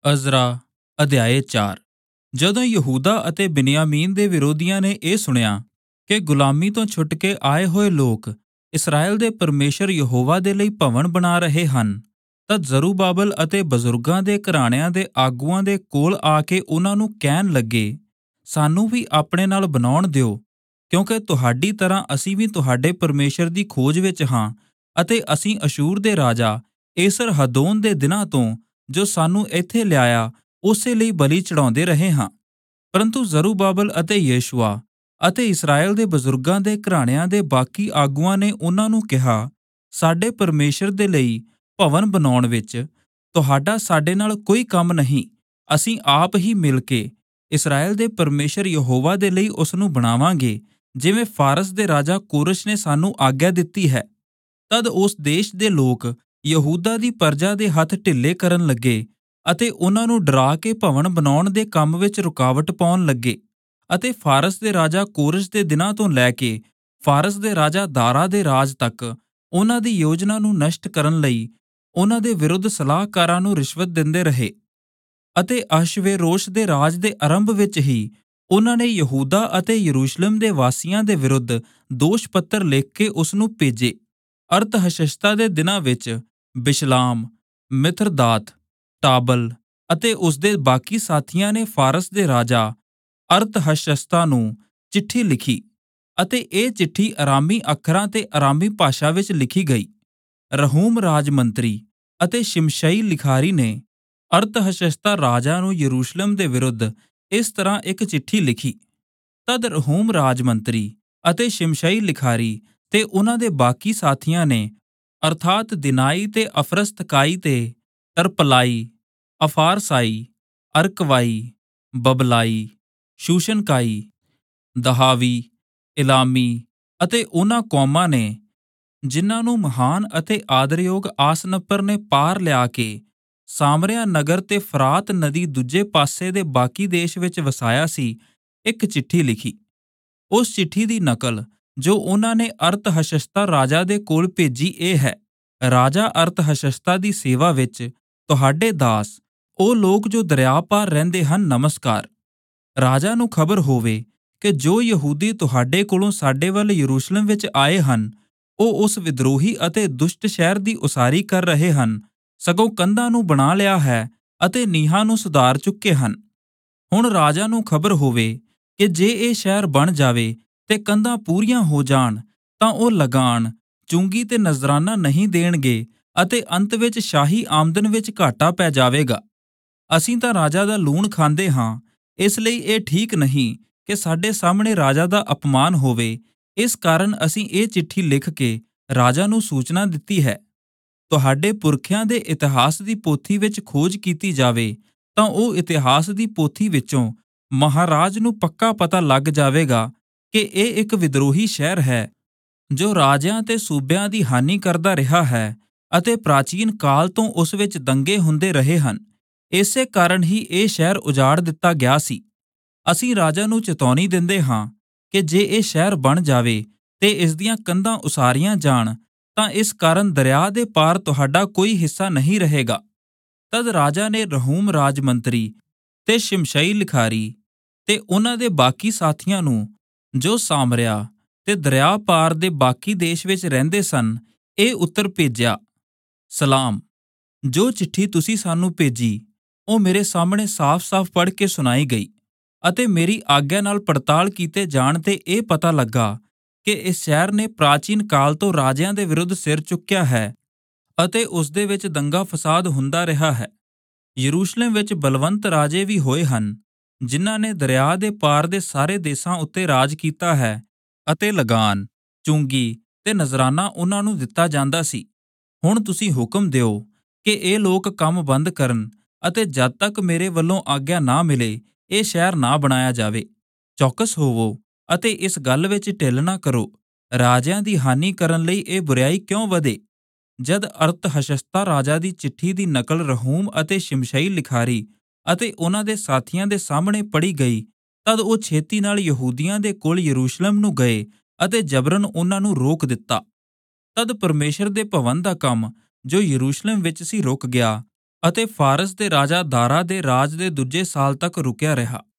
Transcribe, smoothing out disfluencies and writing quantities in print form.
Ezra ਅਧਿਆਇ 4। ਜਦੋਂ ਯਹੂਦਾ ਅਤੇ ਬਿਨਯਾਮੀਨ ਦੇ ਵਿਰੋਧੀਆਂ ਨੇ ਇਹ ਸੁਣਿਆ ਕਿ ਗੁਲਾਮੀ ਤੋਂ ਛੁੱਟ ਕੇ ਆਏ ਹੋਏ ਲੋਕ ਇਸਰਾਏਲ ਦੇ ਪਰਮੇਸ਼ਰ ਯਹੋਵਾ ਦੇ ਲਈ ਭਵਨ ਬਣਾ ਰਹੇ ਹਨ, ਤਾਂ ਜ਼ਰੂਬਾਬਲ ਅਤੇ ਬਜ਼ੁਰਗਾਂ ਦੇ ਘਰਾਣਿਆਂ ਦੇ ਆਗੂਆਂ ਦੇ ਕੋਲ ਆ ਕੇ ਉਹਨਾਂ ਨੂੰ ਕਹਿਣ ਲੱਗੇ, ਸਾਨੂੰ ਵੀ ਆਪਣੇ ਨਾਲ ਬਣਾਉਣ ਦਿਓ, ਕਿਉਂਕਿ ਤੁਹਾਡੀ ਤਰ੍ਹਾਂ ਅਸੀਂ ਵੀ ਤੁਹਾਡੇ ਪਰਮੇਸ਼ਰ ਦੀ ਖੋਜ ਵਿੱਚ ਹਾਂ ਅਤੇ ਅਸੀਂ ਅਸ਼ੂਰ ਦੇ ਰਾਜਾ ਏਸਰ-ਹਦੋਨ ਦੇ ਦਿਨਾਂ ਤੋਂ ਜੋ ਸਾਨੂੰ ਇੱਥੇ ਲਿਆਇਆ ਉਸੇ ਲਈ ਬਲੀ ਚੜਾਉਂਦੇ ਰਹੇ ਹਾਂ। ਪਰੰਤੂ ਜ਼ਰੂਬਾਬਲ ਅਤੇ ਯੇਸ਼ੂਆ ਅਤੇ ਇਸਰਾਏਲ ਦੇ ਬਜ਼ੁਰਗਾਂ ਦੇ ਘਰਾਣਿਆਂ ਦੇ ਬਾਕੀ ਆਗੂਆਂ ਨੇ ਉਹਨਾਂ ਨੂੰ ਕਿਹਾ, ਸਾਡੇ ਪਰਮੇਸ਼ਰ ਦੇ ਲਈ ਭਵਨ ਬਣਾਉਣ ਵਿੱਚ ਤੁਹਾਡਾ ਸਾਡੇ ਨਾਲ ਕੋਈ ਕੰਮ ਨਹੀਂ। ਅਸੀਂ ਆਪ ਹੀ ਮਿਲ ਕੇ ਇਸਰਾਏਲ ਦੇ ਪਰਮੇਸ਼ਰ ਯਹੋਵਾ ਦੇ ਲਈ ਉਸ ਨੂੰ ਬਣਾਵਾਂਗੇ, ਜਿਵੇਂ ਫਾਰਸ ਦੇ ਰਾਜਾ ਕੋਰਸ਼ ਨੇ ਸਾਨੂੰ ਆਗਿਆ ਦਿੱਤੀ ਹੈ। ਤਦ ਉਸ ਦੇਸ਼ ਦੇ ਲੋਕ ਯਹੂਦਾ ਦੀ ਪਰਜਾ ਦੇ ਹੱਥ ਢਿੱਲੇ ਕਰਨ ਲੱਗੇ ਅਤੇ ਉਹਨਾਂ ਨੂੰ ਡਰਾ ਕੇ ਭਵਨ ਬਣਾਉਣ ਦੇ ਕੰਮ ਵਿੱਚ ਰੁਕਾਵਟ ਪਾਉਣ ਲੱਗੇ ਅਤੇ ਫਾਰਸ ਦੇ ਰਾਜਾ ਕੋਰਸ਼ ਦੇ ਦਿਨਾਂ ਤੋਂ ਲੈ ਕੇ ਫਾਰਸ ਦੇ ਰਾਜਾ ਦਾਰਾ ਦੇ ਰਾਜ ਤੱਕ ਉਹਨਾਂ ਦੀ ਯੋਜਨਾ ਨੂੰ ਨਸ਼ਟ ਕਰਨ ਲਈ ਉਹਨਾਂ ਦੇ ਵਿਰੁੱਧ ਸਲਾਹਕਾਰਾਂ ਨੂੰ ਰਿਸ਼ਵਤ ਦਿੰਦੇ ਰਹੇ। ਅਤੇ ਅਹਸ਼ਵੇਰੋਸ਼ ਦੇ ਰਾਜ ਦੇ ਆਰੰਭ ਵਿੱਚ ਹੀ ਉਹਨਾਂ ਨੇ ਯਹੂਦਾ ਅਤੇ ਯਰੂਸ਼ਲਮ ਦੇ ਵਾਸੀਆਂ ਦੇ ਵਿਰੁੱਧ ਦੋਸ਼ ਪੱਤਰ ਲਿਖ ਕੇ ਉਸ ਨੂੰ ਭੇਜੇ। ਅਰਤਹਸ਼ਸ਼ਤਾ ਦੇ ਦਿਨਾਂ ਵਿੱਚ ਬਿਸ਼ਲਾਮ, ਮਿਥਰਦਾਤ, ਟਾਬਲ ਅਤੇ ਉਸਦੇ ਬਾਕੀ ਸਾਥੀਆਂ ਨੇ ਫਾਰਸ ਦੇ ਰਾਜਾ ਅਰਤਹਸ਼ਸ਼ਤਾ ਨੂੰ ਚਿੱਠੀ ਲਿਖੀ ਅਤੇ ਇਹ ਚਿੱਠੀ ਅਰਾਮੀ ਅੱਖਰਾਂ ਤੇ ਅਰਾਮੀ ਭਾਸ਼ਾ ਵਿੱਚ ਲਿਖੀ ਗਈ। ਰਹੂਮ ਰਾਜ ਮੰਤਰੀ ਅਤੇ ਸ਼ਿਮਸ਼ਈ ਲਿਖਾਰੀ ਨੇ ਅਰਤਹਸ਼ਸ਼ਤਾ ਰਾਜਾ ਨੂੰ ਯਰੂਸ਼ਲਮ ਦੇ ਵਿਰੁੱਧ ਇਸ ਤਰ੍ਹਾਂ ਇੱਕ ਚਿੱਠੀ ਲਿਖੀ। ਤਦ ਰਹੂਮ ਰਾਜ ਮੰਤਰੀ ਅਤੇ ਸ਼ਿਮਸ਼ਈ ਲਿਖਾਰੀ ਤੇ ਉਹਨਾਂ ਦੇ ਬਾਕੀ ਸਾਥੀਆਂ ਨੇ ਅਰਥਾਤ ਦਿਨਾਈ ਤੇ ਅਫਰਸਤਕਾਈ ਤੇ ਤਰਪਲਾਈ, ਅਫਾਰਸਾਈ, ਅਰਕਵਾਈ, ਬਬਲਾਈ, ਸ਼ੂਸ਼ਨਕਾਈ, ਦਹਾਵੀ, ਇਲਾਮੀ ਅਤੇ ਉਹਨਾਂ ਕੌਮਾਂ ਨੇ ਜਿਨ੍ਹਾਂ ਨੂੰ ਮਹਾਨ ਅਤੇ ਆਦਰਯੋਗ ਆਸਨਪਰ ਨੇ ਪਾਰ ਲਿਆ ਕੇ ਸਾਮਰਿਆ ਨਗਰ ਤੇ ਫਰਾਤ ਨਦੀ ਦੂਜੇ ਪਾਸੇ ਦੇ ਬਾਕੀ ਦੇਸ਼ ਵਿੱਚ ਵਸਾਇਆ ਸੀ, ਇੱਕ ਚਿੱਠੀ ਲਿਖੀ। ਉਸ ਚਿੱਠੀ ਦੀ ਨਕਲ ਜੋ ਉਹਨਾਂ ਨੇ ਅਰਤਹਸ਼ਸ਼ਤਾ ਰਾਜਾ ਦੇ ਕੋਲ ਭੇਜੀ ਇਹ ਹੈ, ਰਾਜਾ ਅਰਤਹਸ਼ਸ਼ਤਾ ਦੀ ਸੇਵਾ ਵਿੱਚ ਤੁਹਾਡੇ ਦਾਸ ਉਹ ਲੋਕ ਜੋ ਦਰਿਆ ਪਾਰ ਰਹਿੰਦੇ ਹਨ, ਨਮਸਕਾਰ। ਰਾਜਾ ਨੂੰ ਖਬਰ ਹੋਵੇ ਕਿ ਜੋ ਯਹੂਦੀ ਤੁਹਾਡੇ ਕੋਲੋਂ ਸਾਡੇ ਵੱਲ ਯਰੂਸ਼ਲਮ ਵਿੱਚ ਆਏ ਹਨ, ਉਹ ਉਸ ਵਿਦਰੋਹੀ ਅਤੇ ਦੁਸ਼ਟ ਸ਼ਹਿਰ ਦੀ ਉਸਾਰੀ ਕਰ ਰਹੇ ਹਨ, ਸਗੋਂ ਕੰਧਾਂ ਨੂੰ ਬਣਾ ਲਿਆ ਹੈ ਅਤੇ ਨੀਹਾਂ ਨੂੰ ਸੁਧਾਰ ਚੁੱਕੇ ਹਨ। ਹੁਣ ਰਾਜਾ ਨੂੰ ਖਬਰ ਹੋਵੇ ਕਿ ਜੇ ਇਹ ਸ਼ਹਿਰ ਬਣ ਜਾਵੇ ਤੇ ਕੰਧਾਂ ਪੂਰੀਆਂ ਹੋ ਜਾਣ, ਤਾਂ ਉਹ ਲਗਾਨ, ਚੁੰਗੀ ਤੇ ਨਜ਼ਰਾਨਾ ਨਹੀਂ ਦੇਣਗੇ ਅਤੇ ਅੰਤ ਵਿੱਚ ਸ਼ਾਹੀ ਆਮਦਨ ਵਿੱਚ ਘਾਟਾ ਪੈ ਜਾਵੇਗਾ। ਅਸੀਂ ਤਾਂ ਰਾਜਾ ਦਾ ਲੂਣ ਖਾਂਦੇ ਹਾਂ, ਇਸ ਲਈ ਇਹ ਠੀਕ ਨਹੀਂ ਕਿ ਸਾਡੇ ਸਾਹਮਣੇ ਰਾਜਾ ਦਾ ਅਪਮਾਨ ਹੋਵੇ। ਇਸ ਕਾਰਨ ਅਸੀਂ ਇਹ ਚਿੱਠੀ ਲਿਖ ਕੇ ਰਾਜਾ ਨੂੰ ਸੂਚਨਾ ਦਿੱਤੀ ਹੈ। ਤੁਹਾਡੇ ਪੁਰਖਿਆਂ ਦੇ ਇਤਿਹਾਸ ਦੀ ਪੋਥੀ ਵਿੱਚ ਖੋਜ ਕੀਤੀ ਜਾਵੇ ਤਾਂ ਉਹ ਇਤਿਹਾਸ ਦੀ ਪੋਥੀ ਵਿੱਚੋਂ ਮਹਾਰਾਜ ਨੂੰ ਪੱਕਾ ਪਤਾ ਲੱਗ ਜਾਵੇਗਾ ਕਿ ਇਹ ਇੱਕ ਵਿਦਰੋਹੀ ਸ਼ਹਿਰ ਹੈ ਜੋ ਰਾਜਿਆਂ ਤੇ ਸੂਬਿਆਂ ਦੀ ਹਾਨੀ ਕਰਦਾ ਰਿਹਾ ਹੈ ਅਤੇ ਪ੍ਰਾਚੀਨ ਕਾਲ ਤੋਂ ਉਸ ਵਿੱਚ ਦੰਗੇ ਹੁੰਦੇ ਰਹੇ ਹਨ। ਇਸੇ ਕਾਰਨ ਹੀ ਇਹ ਸ਼ਹਿਰ ਉਜਾੜ ਦਿੱਤਾ ਗਿਆ ਸੀ। ਅਸੀਂ ਰਾਜਾ ਨੂੰ ਚੇਤਾਵਨੀ ਦਿੰਦੇ ਹਾਂ ਕਿ ਜੇ ਇਹ ਸ਼ਹਿਰ ਬਣ ਜਾਵੇ ਤੇ ਇਸ ਦੀਆਂ ਕੰਧਾਂ ਉਸਾਰੀਆਂ ਜਾਣ, ਤਾਂ ਇਸ ਕਾਰਨ ਦਰਿਆ ਦੇ ਪਾਰ ਤੁਹਾਡਾ ਕੋਈ ਹਿੱਸਾ ਨਹੀਂ ਰਹੇਗਾ। ਤਦ ਰਾਜਾ ਨੇ ਰਹੂਮ ਰਾਜ ਮੰਤਰੀ ਤੇ ਸ਼ਿਮਸ਼ਈ ਲਿਖਾਰੀ ਤੇ ਉਹਨਾਂ ਦੇ ਬਾਕੀ ਸਾਥੀਆਂ ਨੂੰ ਜੋ ਸਾਮਰਿਆ ਤੇ ਦਰਿਆ ਪਾਰ ਦੇ ਬਾਕੀ ਦੇਸ਼ ਵਿੱਚ ਰਹਿੰਦੇ ਸਨ, ਇਹ ਉੱਤਰ ਭੇਜਿਆ। ਸਲਾਮ। ਜੋ ਚਿੱਠੀ ਤੁਸੀਂ ਸਾਨੂੰ ਭੇਜੀ ਉਹ ਮੇਰੇ ਸਾਹਮਣੇ ਸਾਫ਼-ਸਾਫ਼ ਪੜ੍ਹ ਕੇ ਸੁਣਾਈ ਗਈ ਅਤੇ ਮੇਰੀ ਆਗਿਆ ਨਾਲ ਪੜਤਾਲ ਕੀਤੇ ਜਾਣ ਤੇ ਇਹ ਪਤਾ ਲੱਗਾ ਕਿ ਇਸ ਸ਼ਹਿਰ ਨੇ ਪ੍ਰਾਚੀਨ ਕਾਲ ਤੋਂ ਰਾਜਿਆਂ ਦੇ ਵਿਰੁੱਧ ਸਿਰ ਚੁੱਕਿਆ ਹੈ ਅਤੇ ਉਸ ਦੇ ਵਿੱਚ ਦੰਗਾ ਫਸਾਦ ਹੁੰਦਾ ਰਿਹਾ ਹੈ। ਯਰੂਸ਼ਲਮ ਵਿੱਚ ਬਲਵੰਤ ਰਾਜੇ ਵੀ ਹੋਏ ਹਨ, ਜਿਨ੍ਹਾਂ ਨੇ ਦਰਿਆ ਦੇ ਪਾਰ ਦੇ ਸਾਰੇ ਦੇਸ਼ਾਂ ਉੱਤੇ ਰਾਜ ਕੀਤਾ ਹੈ ਅਤੇ ਲਗਾਨ, ਚੁੰਗੀ ਤੇ ਨਜ਼ਰਾਨਾ ਉਹਨਾਂ ਨੂੰ ਦਿੱਤਾ ਜਾਂਦਾ ਸੀ। ਹੁਣ ਤੁਸੀਂ ਹੁਕਮ ਦਿਓ ਕਿ ਇਹ ਲੋਕ ਕੰਮ ਬੰਦ ਕਰਨ ਅਤੇ ਜਦ ਤੱਕ ਮੇਰੇ ਵੱਲੋਂ ਆਗਿਆ ਨਾ ਮਿਲੇ ਇਹ ਸ਼ਹਿਰ ਨਾ ਬਣਾਇਆ ਜਾਵੇ। ਚੌਕਸ ਹੋਵੋ ਅਤੇ ਇਸ ਗੱਲ ਵਿੱਚ ਢਿੱਲ ਨਾ ਕਰੋ। ਰਾਜਿਆਂ ਦੀ ਹਾਨੀ ਕਰਨ ਲਈ ਇਹ ਬੁਰਾਈ ਕਿਉਂ ਵਧੇ? ਜਦ ਅਰਤਹਸ਼ਸ਼ਤਾ ਰਾਜਾ ਦੀ ਚਿੱਠੀ ਦੀ ਨਕਲ ਰਹੂਮ ਅਤੇ ਸ਼ਿਮਸ਼ਈ ਲਿਖਾਰੀ ਅਤੇ ਉਹਨਾਂ ਦੇ ਸਾਥੀਆਂ ਦੇ ਸਾਹਮਣੇ ਪੜ੍ਹੀ ਗਈ, ਤਦ ਉਹ ਛੇਤੀ ਨਾਲ ਯਹੂਦੀਆਂ ਦੇ ਕੋਲ ਯਰੂਸ਼ਲਮ ਨੂੰ ਗਏ ਅਤੇ ਜਬਰਨ ਉਹਨਾਂ ਨੂੰ ਰੋਕ ਦਿੱਤਾ। ਤਦ ਪਰਮੇਸ਼ਰ ਦੇ ਭਵਨ ਦਾ ਕੰਮ ਜੋ ਯਰੂਸ਼ਲਮ ਵਿੱਚ ਸੀ ਰੁਕ ਗਿਆ ਅਤੇ ਫਾਰਸ ਦੇ ਰਾਜਾ ਦਾਰਾ ਦੇ ਰਾਜ ਦੇ ਦੂਜੇ ਸਾਲ ਤੱਕ ਰੁਕਿਆ ਰਿਹਾ।